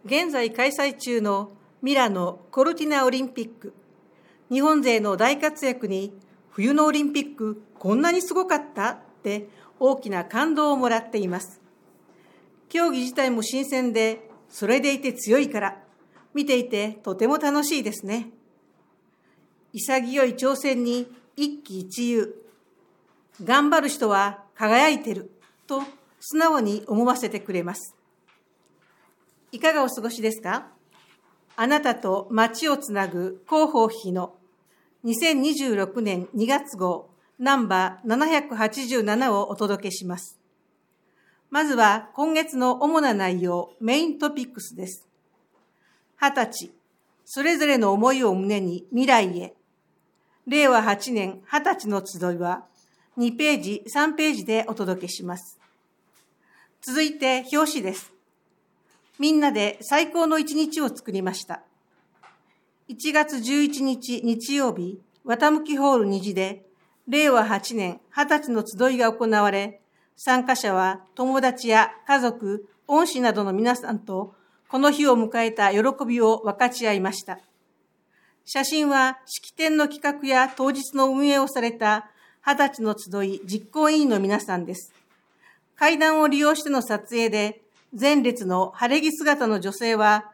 現在開催中のミラノ・コルティナオリンピック。日本勢の大活躍に、冬のオリンピックこんなにすごかったって大きな感動をもらっています。競技自体も新鮮で、それでいて強いから、見ていてとても楽しいですね。潔い挑戦に一喜一憂。頑張る人は輝いてると素直に思わせてくれます。いかがお過ごしですか？あなたと街をつなぐ広報誌の2026年2月号ナンバー787をお届けします。まずは今月の主な内容、メイントピックスです。20歳、それぞれの思いを胸に未来へ。令和8年20歳の集いは2ページ、3ページでお届けします。続いて表紙です。みんなで最高の一日を作りました。1月11日日曜日、綿向ホール2時で、令和8年20歳の集いが行われ、参加者は友達や家族、恩師などの皆さんと、この日を迎えた喜びを分かち合いました。写真は式典の企画や当日の運営をされた20歳の集い実行委員の皆さんです。階段を利用しての撮影で、前列の晴れ着姿の女性は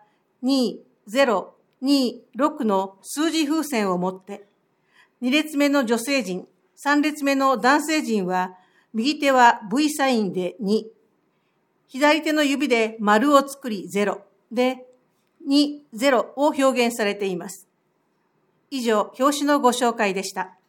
2026の数字風船を持って、2列目の女性陣、3列目の男性陣は、右手は V サインで2、左手の指で丸を作り0で2、0を表現されています。以上、表紙のご紹介でした。